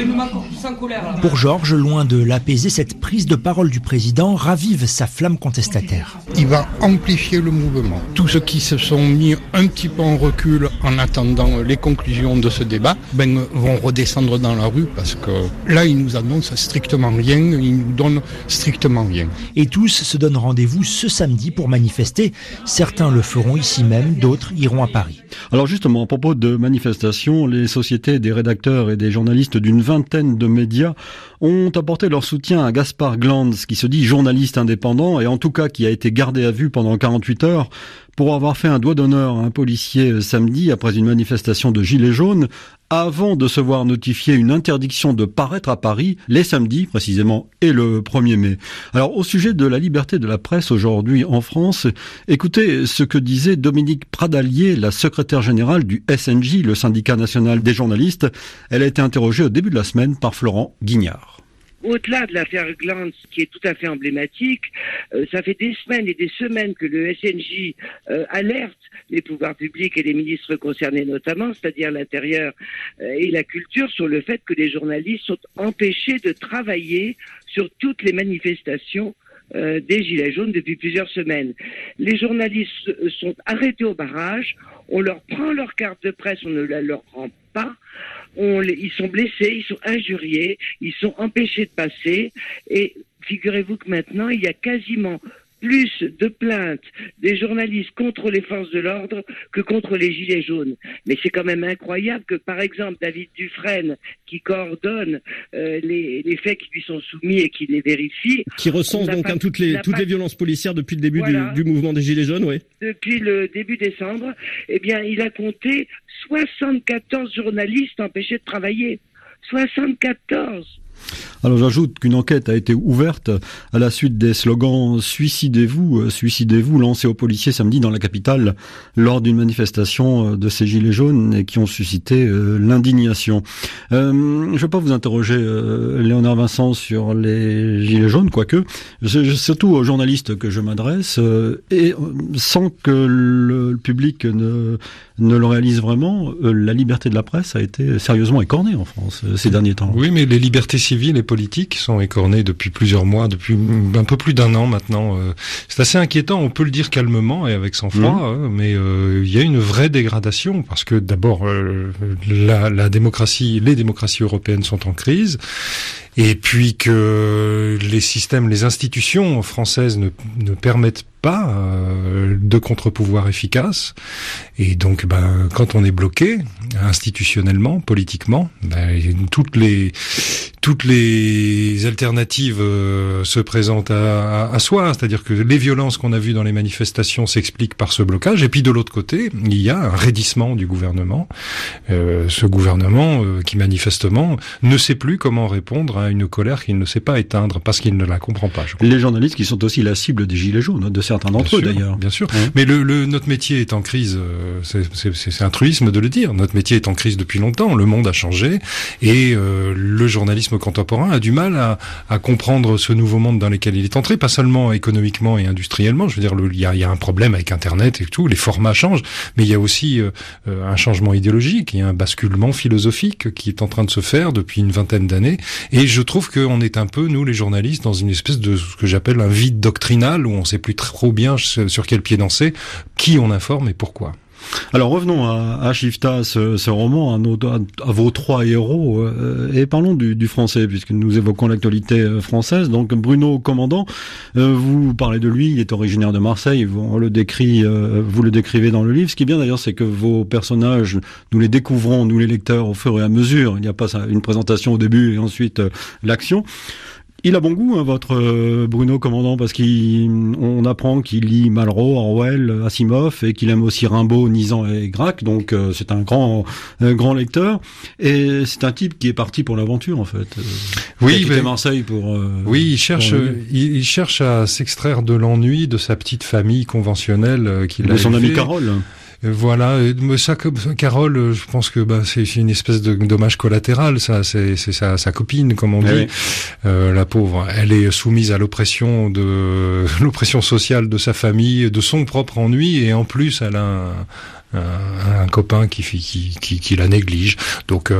Pour Georges, loin de l'apaiser, cette prise de parole du président ravive sa flamme contestataire. Il va amplifier le mouvement. Tous ceux qui se sont mis un petit peu en recul en attendant les conclusions de ce débat, vont redescendre dans la rue parce que là, il nous annonce strictement rien, il nous donne strictement rien. Et tous se donnent rendez-vous ce samedi pour manifester. Certains le feront ici même, d'autres iront à Paris. Alors justement, à propos de manifestations, les sociétés des rédacteurs et des journalistes d'une vingtaine de médias ont apporté leur soutien à Gaspard Glanz, qui se dit journaliste indépendant et en tout cas qui a été gardé à vue pendant 48 heures pour avoir fait un doigt d'honneur à un policier samedi après une manifestation de gilets jaunes, avant de se voir notifier une interdiction de paraître à Paris les samedis précisément et le 1er mai. Alors au sujet de la liberté de la presse aujourd'hui en France, écoutez ce que disait Dominique Pradalier, la secrétaire générale du SNJ, le syndicat national des journalistes. Elle a été interrogée au début de la semaine par Florent Guignard. Au-delà de l'affaire Glanz, qui est tout à fait emblématique, ça fait des semaines et des semaines que le SNJ alerte les pouvoirs publics et les ministres concernés notamment, c'est-à-dire l'Intérieur et la Culture, sur le fait que les journalistes sont empêchés de travailler sur toutes les manifestations des Gilets jaunes depuis plusieurs semaines. Les journalistes sont arrêtés au barrage, on leur prend leur carte de presse, on ne la leur rend pas. Ils sont blessés, ils sont injuriés, ils sont empêchés de passer. Et figurez-vous que maintenant, il y a quasiment plus de plaintes des journalistes contre les forces de l'ordre que contre les gilets jaunes. Mais c'est quand même incroyable que, par exemple, David Dufresne, qui coordonne les faits qui lui sont soumis et qui les vérifie... Qui recense donc toutes les violences policières depuis le début du mouvement des gilets jaunes, oui. Depuis le début décembre, eh bien, il a compté 74 journalistes empêchés de travailler. 74! Alors j'ajoute qu'une enquête a été ouverte à la suite des slogans « Suicidez-vous, suicidez-vous » lancés aux policiers samedi dans la capitale lors d'une manifestation de ces gilets jaunes et qui ont suscité l'indignation. Je ne vais pas vous interroger, Léonard Vincent, sur les gilets jaunes, quoique, c'est surtout aux journalistes que je m'adresse, et sans que le public ne le réalise vraiment, la liberté de la presse a été sérieusement écornée en France ces derniers temps. Oui, mais les libertés civiles et politiques sont écornées depuis plusieurs mois, depuis un peu plus d'un an maintenant. C'est assez inquiétant, on peut le dire calmement et avec sang-froid, mais il y a une vraie dégradation parce que d'abord la démocratie, les démocraties européennes sont en crise. Et puis que les institutions françaises ne permettent pas de contre-pouvoir efficace. Et donc, quand on est bloqué, institutionnellement, politiquement, toutes les alternatives se présentent à soi. C'est-à-dire que les violences qu'on a vues dans les manifestations s'expliquent par ce blocage. Et puis de l'autre côté, il y a un raidissement du gouvernement. Ce gouvernement qui manifestement ne sait plus comment répondre à une colère qu'il ne sait pas éteindre parce qu'il ne la comprend pas. Les journalistes qui sont aussi la cible des gilets jaunes, de certains d'entre eux d'ailleurs. Bien sûr. Mais notre métier est en crise. C'est un truisme de le dire. Notre métier est en crise depuis longtemps. Le monde a changé et le journalisme contemporain a du mal à comprendre ce nouveau monde dans lequel il est entré, pas seulement économiquement et industriellement. Je veux dire, il y a un problème avec Internet et tout. Les formats changent, mais il y a aussi un changement idéologique. Il y a un basculement philosophique qui est en train de se faire depuis une vingtaine d'années. Et je trouve qu'on est un peu, nous les journalistes, dans une espèce de ce que j'appelle un vide doctrinal où on ne sait plus trop bien sur quel pied danser, qui on informe et pourquoi. Alors revenons à Shifta, ce roman, à vos trois héros, et parlons du français, puisque nous évoquons l'actualité française. Donc Bruno Commandant, vous parlez de lui, il est originaire de Marseille, vous le décrivez dans le livre. Ce qui est bien d'ailleurs, c'est que vos personnages, nous les découvrons, nous les lecteurs, au fur et à mesure. Il n'y a pas une présentation au début et ensuite l'action. Il a bon goût, hein, votre Bruno Commandant, parce qu'on apprend qu'il lit Malraux, Orwell, Asimov, et qu'il aime aussi Rimbaud, Nizan et Gracq, donc c'est un grand lecteur. Et c'est un type qui est parti pour l'aventure, en fait. Oui, il a quitté Marseille pour... oui, il cherche à s'extraire de l'ennui de sa petite famille conventionnelle qu'il a de son ami Carole. Voilà, ça, Carole, je pense que c'est une espèce de dommage collatéral. Ça, c'est sa copine, comme on dit. Oui. La pauvre, elle est soumise à l'oppression sociale de sa famille, de son propre ennui, et en plus, elle a un copain qui la néglige. Donc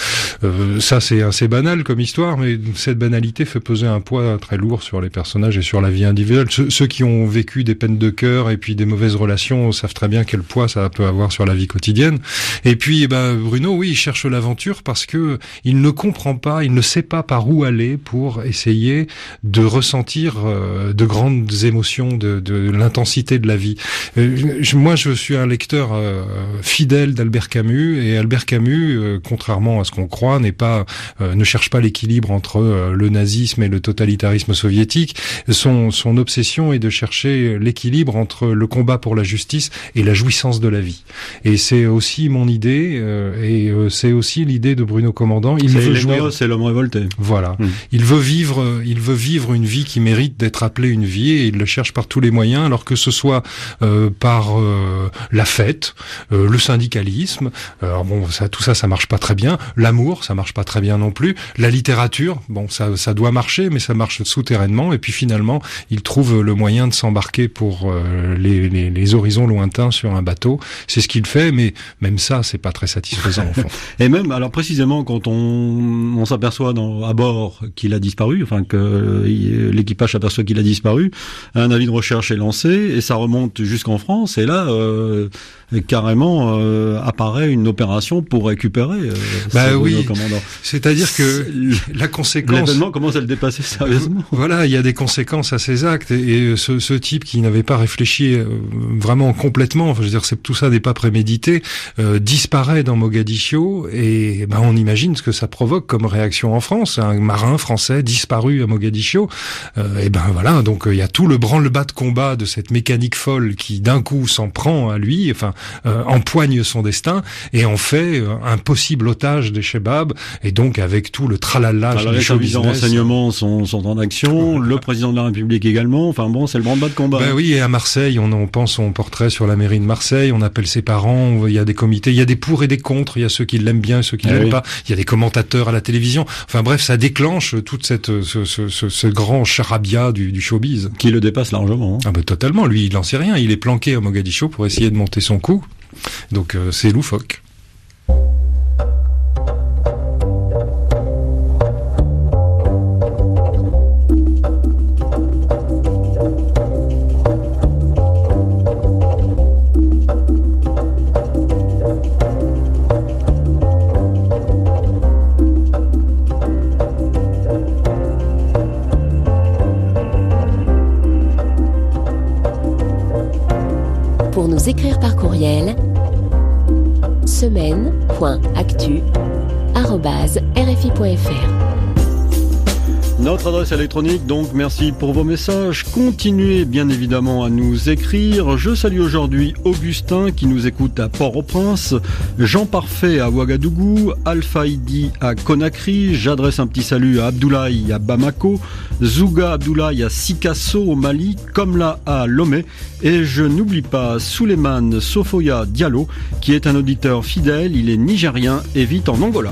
ça c'est assez banal comme histoire, mais cette banalité fait peser un poids très lourd sur les personnages et sur la vie individuelle. Ceux qui ont vécu des peines de cœur et puis des mauvaises relations savent très bien quel poids ça peut avoir sur la vie quotidienne. Et puis Bruno, oui, il cherche l'aventure parce que il ne comprend pas, il ne sait pas par où aller pour essayer de ressentir de grandes émotions, de l'intensité de la vie. Moi, je suis un lecteur fidèle d'Albert Camus, et Albert Camus, contrairement à ce qu'on croit, ne cherche pas l'équilibre entre le nazisme et le totalitarisme soviétique. Son obsession est de chercher l'équilibre entre le combat pour la justice et la jouissance de la vie. Et c'est aussi mon idée, et c'est aussi l'idée de Bruno Commandant. C'est l'homme révolté. Voilà. Il veut vivre une vie qui mérite d'être appelée une vie, et il le cherche par tous les moyens, alors que ce soit par la fête, le syndicalisme, alors tout ça marche pas très bien. L'amour, ça marche pas très bien non plus. La littérature, ça doit marcher, mais ça marche souterrainement. Et puis finalement, il trouve le moyen de s'embarquer pour les horizons lointains sur un bateau. C'est ce qu'il fait, mais même ça, c'est pas très satisfaisant au fond. Et même, alors précisément, quand on s'aperçoit à bord qu'il a disparu, enfin que l'équipage s'aperçoit qu'il a disparu, un avis de recherche est lancé et ça remonte jusqu'en France. Et là, carrément apparaît une opération pour récupérer oui, commandant. C'est-à-dire que la conséquence... L'événement commence à le dépasser sérieusement. Voilà, il y a des conséquences à ces actes, et ce type qui n'avait pas réfléchi vraiment complètement, je veux dire, tout ça n'est pas prémédité, disparaît dans Mogadiscio, et on imagine ce que ça provoque comme réaction en France. Un marin français disparu à Mogadiscio, voilà, donc il y a tout le branle-bas de combat de cette mécanique folle qui d'un coup s'en prend à lui, empoigne son destin et en fait un possible otage des Chebab, et donc avec tout le tralala du show business. Les renseignements sont en action, le président de la République également, c'est le branle-bas de combat. Oui, et à Marseille, on pense son portrait sur la mairie de Marseille, on appelle ses parents, il y a des comités, il y a des pour et des contre, il y a ceux qui l'aiment bien et ceux qui l'aiment pas, il y a des commentateurs à la télévision, bref, ça déclenche toute ce grand charabia du showbiz. Qui le dépasse largement. Totalement, lui il n'en sait rien, il est planqué à Mogadiscio pour essayer de monter son coup, donc c'est loufoque. Pour nous écrire par courriel, semaine.actu@rfi.fr. Notre adresse électronique, donc merci pour vos messages. Continuez bien évidemment à nous écrire. Je salue aujourd'hui Augustin qui nous écoute à Port-au-Prince, Jean Parfait à Ouagadougou, Alphaïdi à Conakry. J'adresse un petit salut à Abdoulaye à Bamako, Zouga Abdoulaye à Sikasso au Mali, Komla à Lomé. Et je n'oublie pas Souleymane Sofoya Diallo qui est un auditeur fidèle. Il est nigérien et vit en Angola.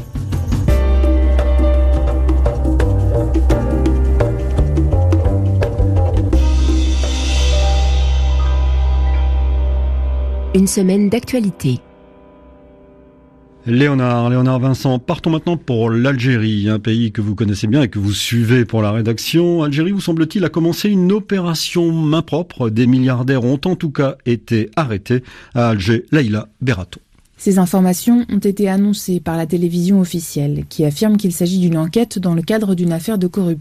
Une semaine d'actualité. Léonard Vincent, partons maintenant pour l'Algérie, un pays que vous connaissez bien et que vous suivez pour la rédaction. Algérie, où semble-t-il, a commencé une opération main propre. Des milliardaires ont en tout cas été arrêtés à Alger. Laïla Berato. Ces informations ont été annoncées par la télévision officielle, qui affirme qu'il s'agit d'une enquête dans le cadre d'une affaire de corruption.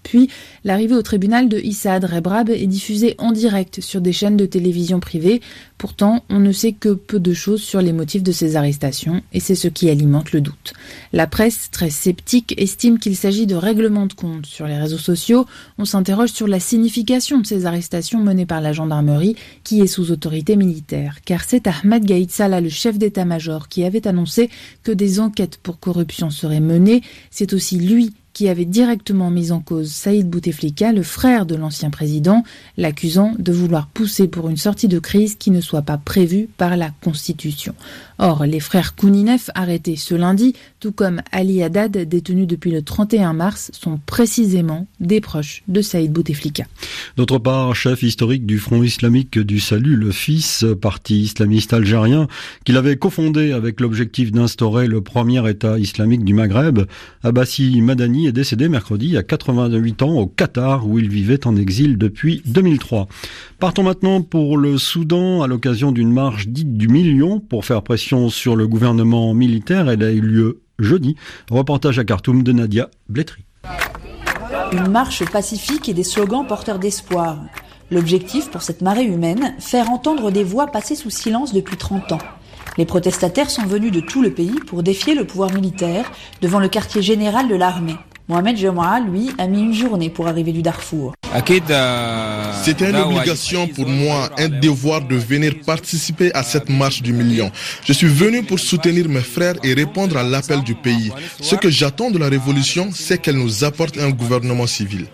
Puis, l'arrivée au tribunal de Issa Rebrab est diffusée en direct sur des chaînes de télévision privées. Pourtant, on ne sait que peu de choses sur les motifs de ces arrestations et c'est ce qui alimente le doute. La presse, très sceptique, estime qu'il s'agit de règlements de compte. Sur les réseaux sociaux, on s'interroge sur la signification de ces arrestations menées par la gendarmerie qui est sous autorité militaire. Car c'est Ahmed Gaïd Salah, le chef d'état-major, qui avait annoncé que des enquêtes pour corruption seraient menées. C'est aussi lui qui avait directement mis en cause Saïd Bouteflika, le frère de l'ancien président, l'accusant de vouloir pousser pour une sortie de crise qui ne soit pas prévue par la Constitution. Or, les frères Kouninef, arrêtés ce lundi, tout comme Ali Haddad, détenu depuis le 31 mars, sont précisément des proches de Saïd Bouteflika. D'autre part, chef historique du Front islamique du Salut, le FIS, parti islamiste algérien, qu'il avait cofondé avec l'objectif d'instaurer le premier État islamique du Maghreb, Abbassi Madani est décédé mercredi à 88 ans au Qatar, où il vivait en exil depuis 2003. Partons maintenant pour le Soudan à l'occasion d'une marche dite du million pour faire pression sur le gouvernement militaire. Elle a eu lieu jeudi. Reportage à Khartoum de Nadia Blétry. Une marche pacifique et des slogans porteurs d'espoir. L'objectif pour cette marée humaine, faire entendre des voix passées sous silence depuis 30 ans. Les protestataires sont venus de tout le pays pour défier le pouvoir militaire devant le quartier général de l'armée. Mohamed Jamaa, lui, a mis une journée pour arriver du Darfour. C'était une obligation pour moi, un devoir de venir participer à cette marche du million. Je suis venu pour soutenir mes frères et répondre à l'appel du pays. Ce que j'attends de la révolution, c'est qu'elle nous apporte un gouvernement civil.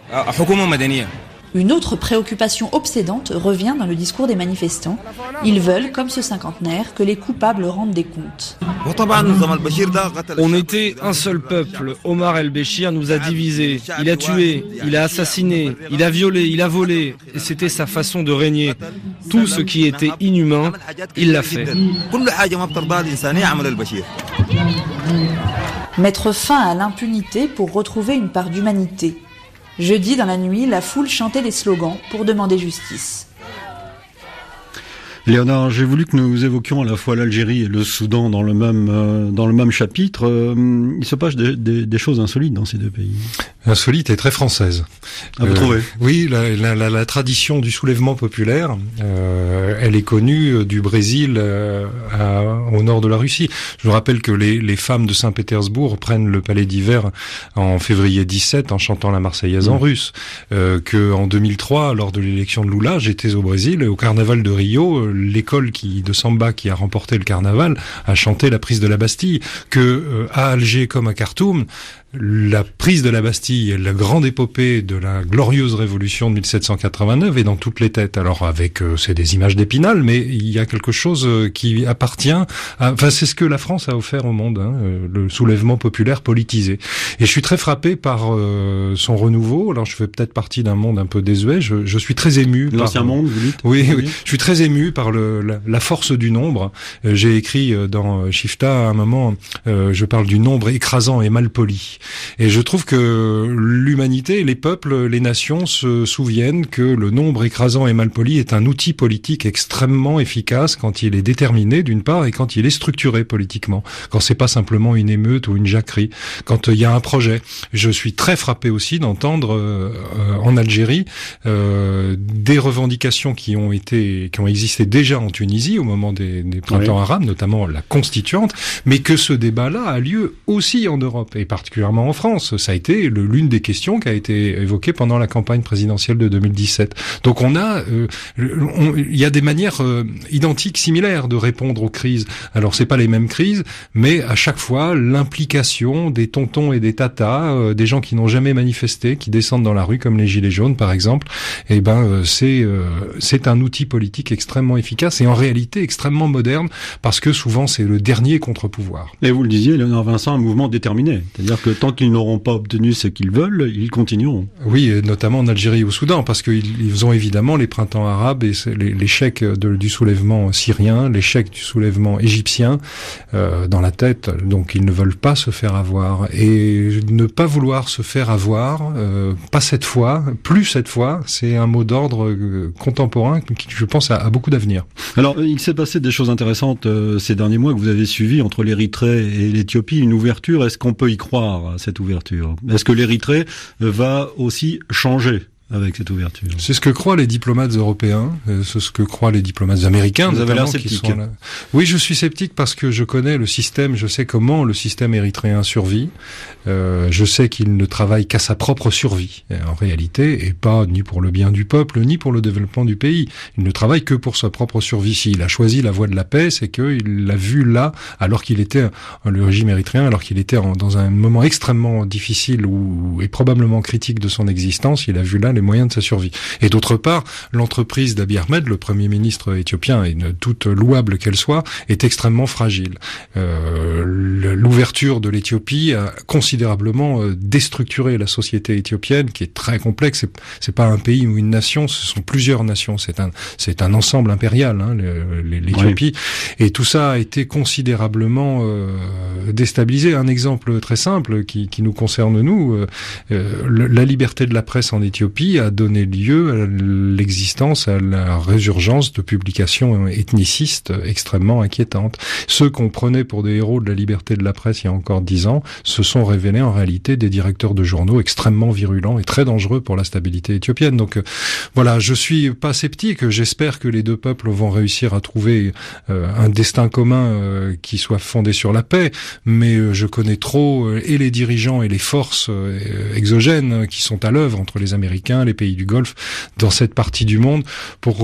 Une autre préoccupation obsédante revient dans le discours des manifestants. Ils veulent, comme ce cinquantenaire, que les coupables rendent des comptes. On était un seul peuple. Omar el-Béchir nous a divisés. Il a tué, il a assassiné, il a violé, il a volé. Et c'était sa façon de régner. Tout ce qui était inhumain, il l'a fait. Mettre fin à l'impunité pour retrouver une part d'humanité. Jeudi, dans la nuit, la foule chantait des slogans pour demander justice. Léonard, j'ai voulu que nous évoquions à la fois l'Algérie et le Soudan dans le même chapitre. Il se passe des choses insolites dans ces deux pays. Insolite et très française. Vous trouvez ? Oui, la tradition du soulèvement populaire, elle est connue du Brésil au nord de la Russie. Je vous rappelle que les femmes de Saint-Pétersbourg prennent le palais d'hiver en février 17 en chantant la Marseillaise en russe. Que en 2003, lors de l'élection de Lula, j'étais au Brésil et au carnaval de Rio, l'école de samba qui a remporté le carnaval a chanté la prise de la Bastille. Que à Alger comme à Khartoum, la prise de la Bastille, la grande épopée de la glorieuse révolution de 1789 est dans toutes les têtes. Alors c'est des images d'Épinal, mais il y a quelque chose qui appartient c'est ce que la France a offert au monde, le soulèvement populaire politisé. Et je suis très frappé par son renouveau. Alors je fais peut-être partie d'un monde un peu désuet. Je suis très ému. L'ancien monde, vous dites ? Oui. Je suis très ému par la force du nombre. J'ai écrit dans Shifta à un moment, je parle du nombre écrasant et mal poli. Et je trouve que l'humanité, les peuples, les nations se souviennent que le nombre écrasant et malpoli est un outil politique extrêmement efficace quand il est déterminé d'une part et quand il est structuré politiquement. Quand c'est pas simplement une émeute ou une jacquerie. Quand il y a un projet. Je suis très frappé aussi d'entendre en Algérie des revendications qui ont existé déjà en Tunisie au moment des printemps arabes, notamment la constituante, mais que ce débat-là a lieu aussi en Europe et particulièrement en France. Ça a été l'une des questions qui a été évoquée pendant la campagne présidentielle de 2017. Donc il y a des manières identiques, similaires de répondre aux crises. Alors c'est pas les mêmes crises, mais à chaque fois l'implication des tontons et des tatas, des gens qui n'ont jamais manifesté, qui descendent dans la rue comme les gilets jaunes par exemple, c'est un outil politique extrêmement efficace et en réalité extrêmement moderne parce que souvent c'est le dernier contre-pouvoir. Et vous le disiez, Léonard Vincent, un mouvement déterminé. C'est-à-dire que tant qu'ils n'auront pas obtenu ce qu'ils veulent, ils continueront. Oui, et notamment en Algérie et au Soudan, parce qu'ils ont évidemment les printemps arabes et l'échec du soulèvement syrien, l'échec du soulèvement égyptien dans la tête. Donc ils ne veulent pas se faire avoir. Et ne pas vouloir se faire avoir, pas cette fois, plus cette fois, c'est un mot d'ordre contemporain qui, je pense, a beaucoup d'avenir. Alors, il s'est passé des choses intéressantes ces derniers mois que vous avez suivies entre l'Érythrée et l'Éthiopie, une ouverture. Est-ce qu'on peut y croire à cette ouverture? Est-ce que l'Érythrée va aussi changer avec cette ouverture? C'est ce que croient les diplomates européens, c'est ce que croient les diplomates américains. Vous avez l'air sceptique. Oui, je suis sceptique parce que je connais le système, je sais comment le système érythréen survit. Je sais qu'il ne travaille qu'à sa propre survie, en réalité, et pas ni pour le bien du peuple, ni pour le développement du pays. Il ne travaille que pour sa propre survie. S'il a choisi la voie de la paix, c'est qu'il l'a vu là, alors qu'il était, le régime érythréen, alors qu'il était dans un moment extrêmement difficile et probablement critique de son existence, il a vu là les moyens de sa survie. Et d'autre part, l'entreprise d'Abiy Ahmed, le premier ministre éthiopien, et toute louable qu'elle soit, est extrêmement fragile. L'ouverture de l'Éthiopie a considérablement déstructuré la société éthiopienne, qui est très complexe. C'est pas un pays ou une nation, ce sont plusieurs nations. C'est un ensemble impérial, hein, l'Éthiopie. Oui. Et tout ça a été considérablement déstabilisé. Un exemple très simple qui nous concerne nous, la liberté de la presse en Éthiopie a donné lieu à l'existence, à la résurgence de publications ethnicistes extrêmement inquiétantes. Ceux qu'on prenait pour des héros de la liberté de la presse il y a encore 10 ans se sont révélés en réalité des directeurs de journaux extrêmement virulents et très dangereux pour la stabilité éthiopienne. Donc voilà, je suis pas sceptique, j'espère que les deux peuples vont réussir à trouver un destin commun qui soit fondé sur la paix, mais je connais trop et les dirigeants et les forces exogènes qui sont à l'œuvre entre les Américains, les pays du Golfe, dans cette partie du monde, pour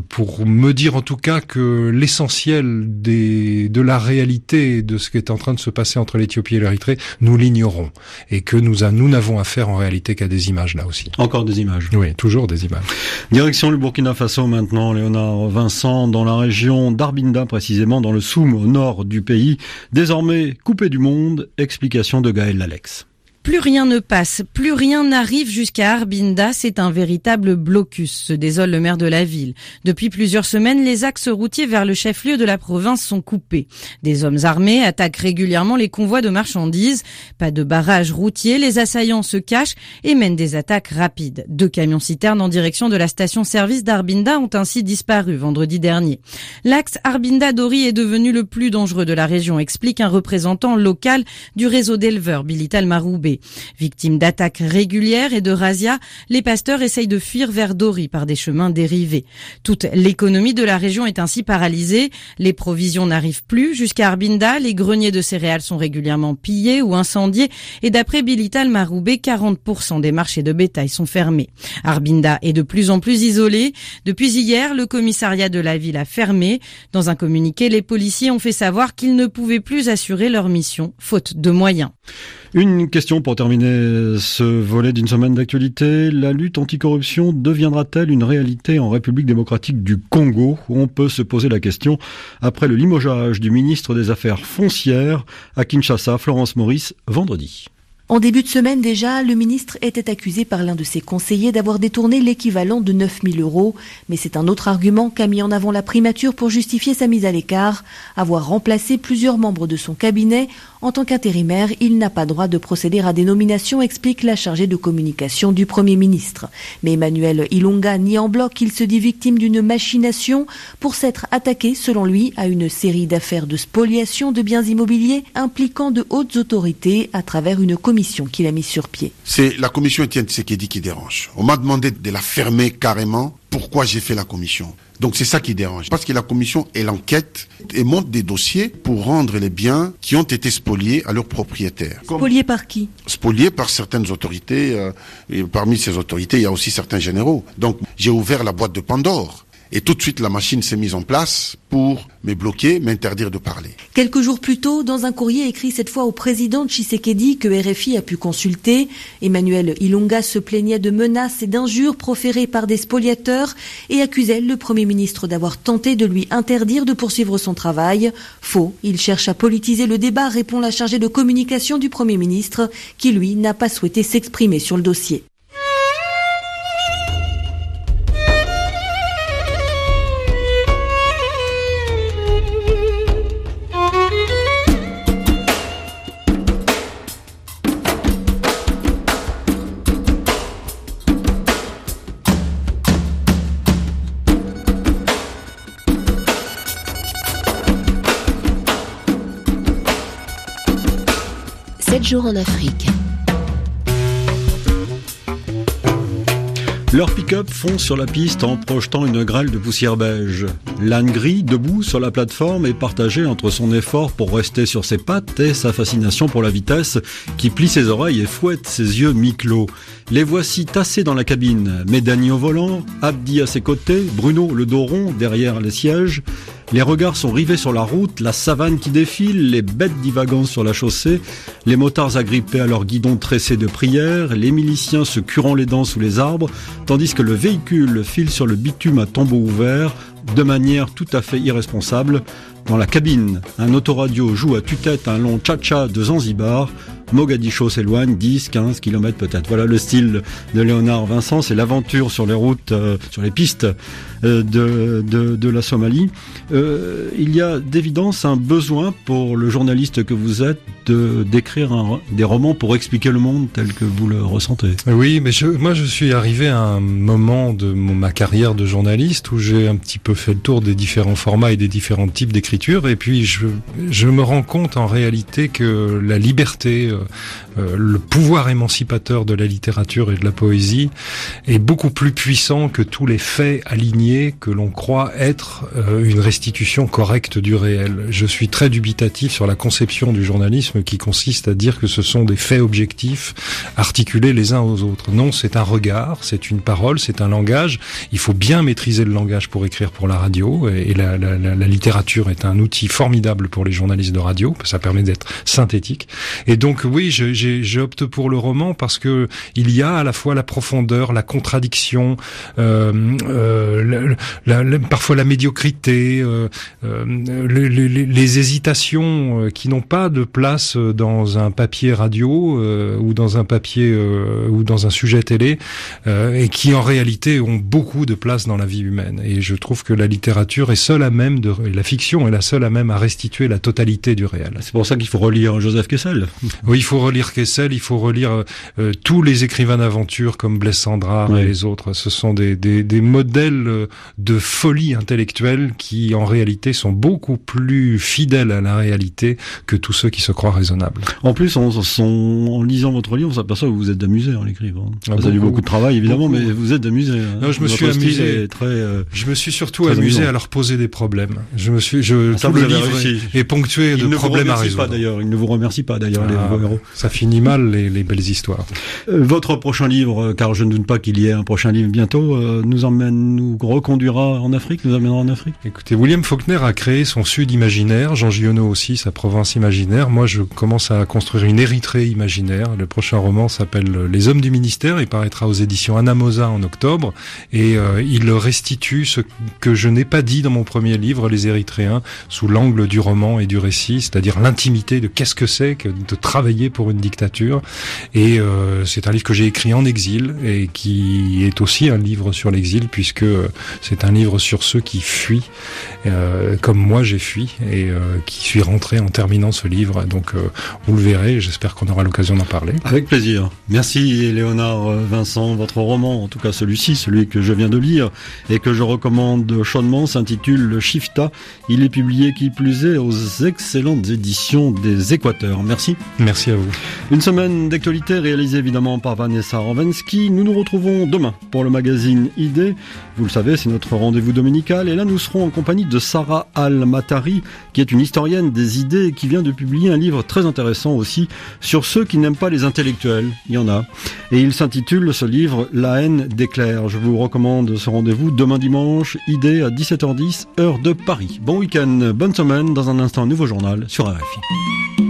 me dire en tout cas que l'essentiel de la réalité de ce qui est en train de se passer entre l'Éthiopie et l'Érythrée, nous l'ignorons. Et que nous n'avons affaire en réalité qu'à des images là aussi. Encore des images. Oui, toujours des images. Direction le Burkina Faso maintenant, Léonard Vincent, dans la région d'Arbinda, précisément dans le Soum, au nord du pays, désormais coupé du monde. Explication de Gaël Lalex. Plus rien ne passe, plus rien n'arrive jusqu'à Arbinda, c'est un véritable blocus, se désole le maire de la ville. Depuis plusieurs semaines, les axes routiers vers le chef-lieu de la province sont coupés. Des hommes armés attaquent régulièrement les convois de marchandises. Pas de barrage routier, les assaillants se cachent et mènent des attaques rapides. 2 camions-citernes en direction de la station-service d'Arbinda ont ainsi disparu vendredi dernier. L'axe Arbinda-Dori est devenu le plus dangereux de la région, explique un représentant local du réseau d'éleveurs, Bilital Maroubé. Victimes d'attaques régulières et de razzias, les pasteurs essayent de fuir vers Dori par des chemins dérivés. Toute l'économie de la région est ainsi paralysée. Les provisions n'arrivent plus jusqu'à Arbinda. Les greniers de céréales sont régulièrement pillés ou incendiés. Et d'après Bilital Maroubé, 40% des marchés de bétail sont fermés. Arbinda est de plus en plus isolée. Depuis hier, le commissariat de la ville a fermé. Dans un communiqué, les policiers ont fait savoir qu'ils ne pouvaient plus assurer leur mission, faute de moyens. Une question pour terminer ce volet d'une semaine d'actualité. La lutte anticorruption deviendra-t-elle une réalité en République démocratique du Congo? On peut se poser la question après le limogeage du ministre des Affaires foncières à Kinshasa, Florence Maurice, vendredi. En début de semaine déjà, le ministre était accusé par l'un de ses conseillers d'avoir détourné l'équivalent de 9 000 €. Mais c'est un autre argument qu'a mis en avant la primature pour justifier sa mise à l'écart. Avoir remplacé plusieurs membres de son cabinet, en tant qu'intérimaire, il n'a pas droit de procéder à des nominations, explique la chargée de communication du Premier ministre. Mais Emmanuel Ilonga nie en bloc qu'il se dit victime d'une machination pour s'être attaqué, selon lui, à une série d'affaires de spoliation de biens immobiliers impliquant de hautes autorités à travers une commission qu'il a mise sur pied. C'est la commission Étienne Tshisekedi qui dérange. On m'a demandé de la fermer carrément. Pourquoi j'ai fait la commission? Donc c'est ça qui dérange. Parce que la commission, elle enquête et monte des dossiers pour rendre les biens qui ont été spoliés à leurs propriétaires. Spoliés par qui? Spoliés par certaines autorités. Et parmi ces autorités, il y a aussi certains généraux. Donc j'ai ouvert la boîte de Pandore. Et tout de suite, la machine s'est mise en place pour me bloquer, m'interdire de parler. Quelques jours plus tôt, dans un courrier écrit cette fois au président Tshisekedi que RFI a pu consulter, Emmanuel Ilonga se plaignait de menaces et d'injures proférées par des spoliateurs et accusait le Premier ministre d'avoir tenté de lui interdire de poursuivre son travail. Faux, il cherche à politiser le débat, répond la chargée de communication du Premier ministre, qui lui n'a pas souhaité s'exprimer sur le dossier. Jours en Afrique. Leur pick-up fonce sur la piste en projetant une grêle de poussière beige. L'âne gris, debout sur la plateforme, est partagé entre son effort pour rester sur ses pattes et sa fascination pour la vitesse, qui plie ses oreilles et fouette ses yeux mi-clos. Les voici tassés dans la cabine. Médani au volant, Abdi à ses côtés, Bruno le dos rond derrière les sièges. Les regards sont rivés sur la route, la savane qui défile, les bêtes divagant sur la chaussée, les motards agrippés à leur guidon tressé de prières, les miliciens se curant les dents sous les arbres, tandis que le véhicule file sur le bitume à tombeau ouvert, de manière tout à fait irresponsable. Dans la cabine, un autoradio joue à tue-tête un long cha-cha de Zanzibar. Mogadiscio s'éloigne, 10, 15 km peut-être. Voilà le style de Léonard Vincent, c'est l'aventure sur les routes, sur les pistes de la Somalie. Il y a d'évidence un besoin pour le journaliste que vous êtes d'écrire des romans pour expliquer le monde tel que vous le ressentez. Oui, mais moi je suis arrivé à un moment de ma carrière de journaliste où j'ai un petit peu fait le tour des différents formats et des différents types d'écriture, et puis je me rends compte en réalité que la liberté, le pouvoir émancipateur de la littérature et de la poésie est beaucoup plus puissant que tous les faits alignés que l'on croit être une restitution correcte du réel. Je suis très dubitatif sur la conception du journalisme qui consiste à dire que ce sont des faits objectifs articulés les uns aux autres. Non, c'est un regard, c'est une parole, c'est un langage. Il faut bien maîtriser le langage pour écrire pour la radio, et la littérature est un outil formidable pour les journalistes de radio, ça permet d'être synthétique. Et donc oui, j'opte pour le roman parce que il y a à la fois la profondeur, la contradiction, parfois la médiocrité, les hésitations qui n'ont pas de place dans un papier radio ou dans un papier ou dans un sujet télé, et qui en réalité ont beaucoup de place dans la vie humaine. Et je trouve que la littérature est seule à même la fiction est la seule à même à restituer la totalité du réel. C'est pour ça qu'il faut relire Joseph Kessel. Oui, il faut relire Kessel, il faut relire tous les écrivains d'aventure comme Blaise Cendrars et les autres. Ce sont des modèles de folie intellectuelle qui en réalité sont beaucoup plus fidèles à la réalité que tous ceux qui se croient raisonnables. En plus, en lisant votre livre, on s'aperçoit que vous êtes amusé en l'écrivant. Vous avez eu beaucoup de travail évidemment, mais vous êtes amusé. Non, je me suis amusé. Je me suis surtout amusé à leur poser des problèmes. Tout le livre est ponctué de problèmes à résoudre. Il ne vous remercie pas d'ailleurs, les héros. Ça finit mal les belles histoires. Votre prochain livre, car je ne doute pas qu'il y ait un prochain livre bientôt, nous reconduira en Afrique, nous amènera en Afrique. Écoutez, William Faulkner a créé son Sud imaginaire, Jean Giono aussi sa province imaginaire. Moi, je commence à construire une Érythrée imaginaire. Le prochain roman s'appelle Les Hommes du Ministère. Il paraîtra aux éditions Anamosa en octobre, et il restitue ce que je n'ai pas dit dans mon premier livre, Les Érythréens, sous l'angle du roman et du récit, c'est-à-dire l'intimité de qu'est-ce que c'est que de travailler pour une dictature. Et c'est un livre que j'ai écrit en exil et qui est aussi un livre sur l'exil, puisque c'est un livre sur ceux qui fuient, comme moi j'ai fui, et qui suis rentré en terminant ce livre. Donc vous le verrez, j'espère qu'on aura l'occasion d'en parler. Avec plaisir. Merci Léonard Vincent. Votre roman, en tout cas celui-ci, celui que je viens de lire et que je recommande chaudement, s'intitule Le Shifta. Il est publié qui plus est aux excellentes éditions des Équateurs. Merci. Merci à vous. Une semaine d'actualité réalisée évidemment par Vanessa Rovensky. Nous nous retrouvons demain pour le magazine Idées. Vous le savez, c'est notre rendez-vous dominical, et là nous serons en compagnie de Sarah Al-Matari, qui est une historienne des idées et qui vient de publier un livre très intéressant aussi sur ceux qui n'aiment pas les intellectuels. Il y en a. Et il s'intitule, ce livre, La haine des clercs. Je vous recommande ce rendez-vous demain dimanche, Idées à 17h10, heure de Paris. Bon week-end, bonne semaine. Dans un instant, un nouveau journal sur RFI.